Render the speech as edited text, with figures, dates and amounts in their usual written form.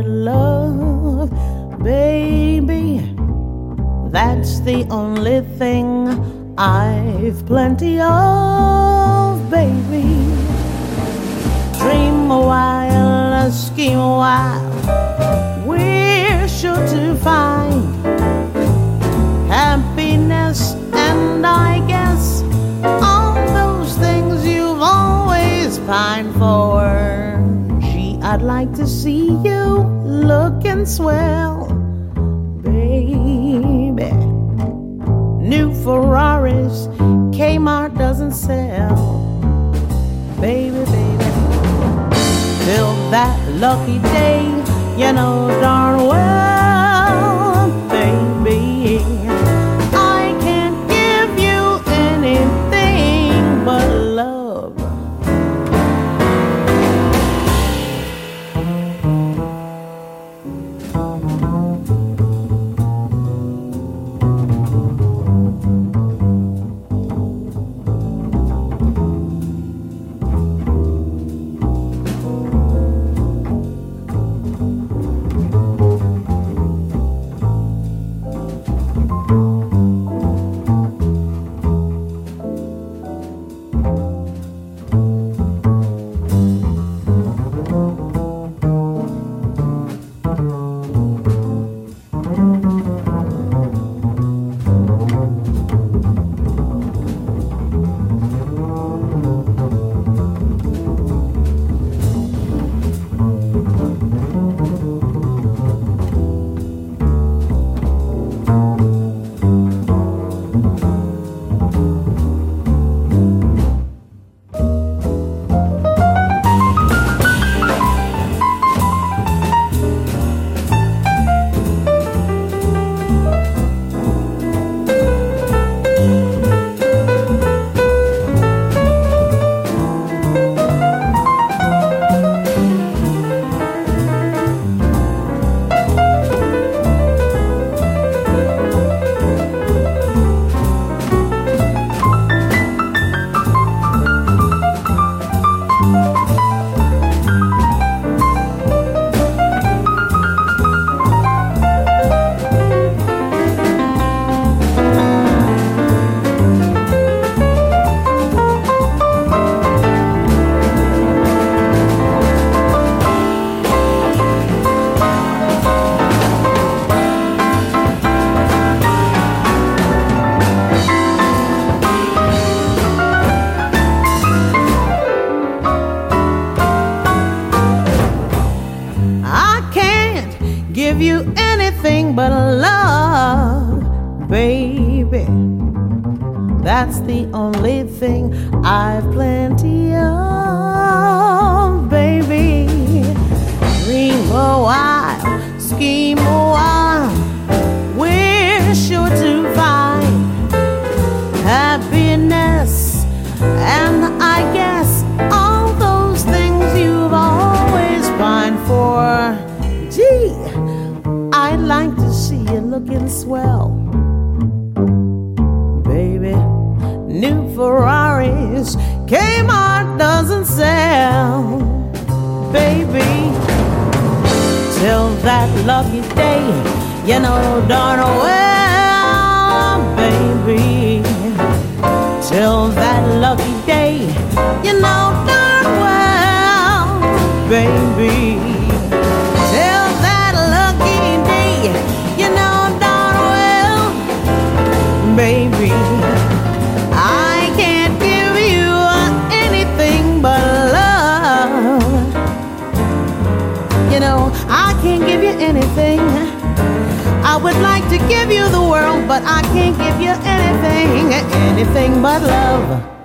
but love, baby. That's the only thing I've plenty of, baby. Dream a while, scheme a while, we're sure to find happiness, and I guess all those things you've always pined for. Gee, I'd like to see you looking swell, baby. New Ferraris, Kmart doesn't sell, baby, baby. Till that lucky day, you know darn well, baby, I can't give you anything but love. Give you anything but love, baby. That's the only thing I've plenty of, baby. Dream a while, scheme a while, we're sure to find happiness, and I guess all those things you've always pined for. Gee, I'd like to see you looking swell, baby. New Ferraris, Kmart doesn't sell, baby. Till that lucky day, you know darn well, baby. Till that lucky day, you know darn well, baby. Baby, I can't give you anything but love. You know, I can't give you anything. I would like to give you the world, but I can't give you anything but love.